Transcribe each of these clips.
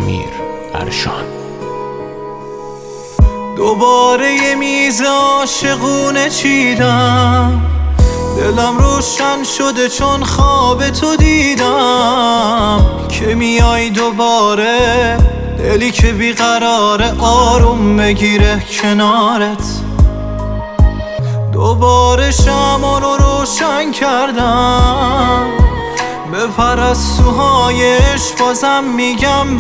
امیر ارشان. دوباره یه میز عاشقونه چیدم، دلم روشن شده چون خواب تو دیدم که میای دوباره، دلی که بیقراره آروم بگیره کنارت. دوباره شمع رو روشن کردم، به پرستوهایش بازم میگم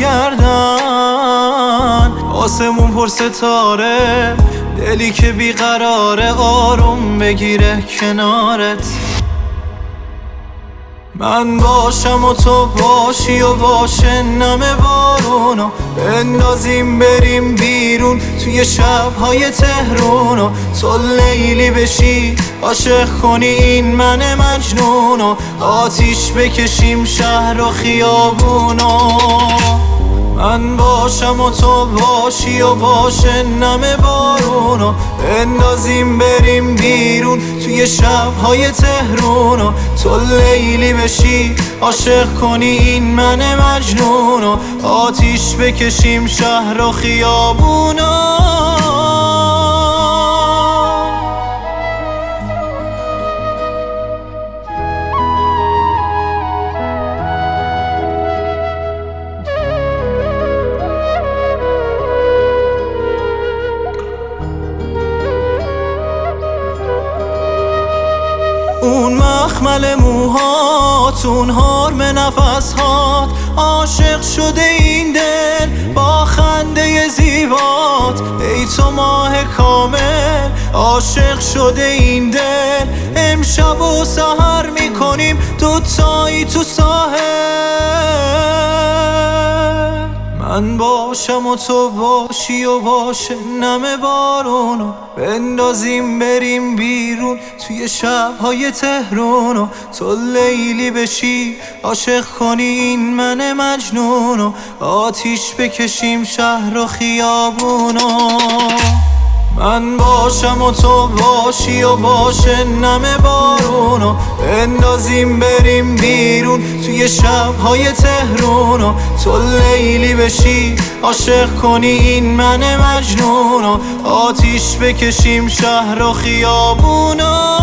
برگردن. آسمون پر ستاره، دلی که بیقراره آروم بگیره کنارت. من باشم و تو باشی و باشه نم بارونو، بندازیم بریم بیرون توی شبهای تهرونو. تو لیلی بشی عاشق کنی این من مجنونو، آتیش بکشیم شهر و خیابونو. من باشم و تو باشی و باشه نم بارونو، بندازیم بریم بیرون توی شبهای تهرونو. تو لیلی بشی عاشق کنی این من مجنونو، آتیش بکشیم شهر و خیابونو. اون مخمل موهات، اون حرم نفسهات، عاشق شده این دل با خنده زیبات. ای تو ماه کامل، عاشق شده این دل، امشب و سحر میکنیم دوتایی تو ساحل. من باشم و تو باشی و باشه نم بارونو، بندازیم بریم بیرون توی شبهای تهرونو. تو لیلی بشی عاشق کنی این من مجنونو، آتیش بکشیم شهر و خیابونو. من باشم و تو باشی و باشه نم بارونو، بندازیم بریم بیرون توی شبهای تهرونو. تو لیلی بشی عاشق کنی این من مجنونو، آتیش بکشیم شهر و خیابونو.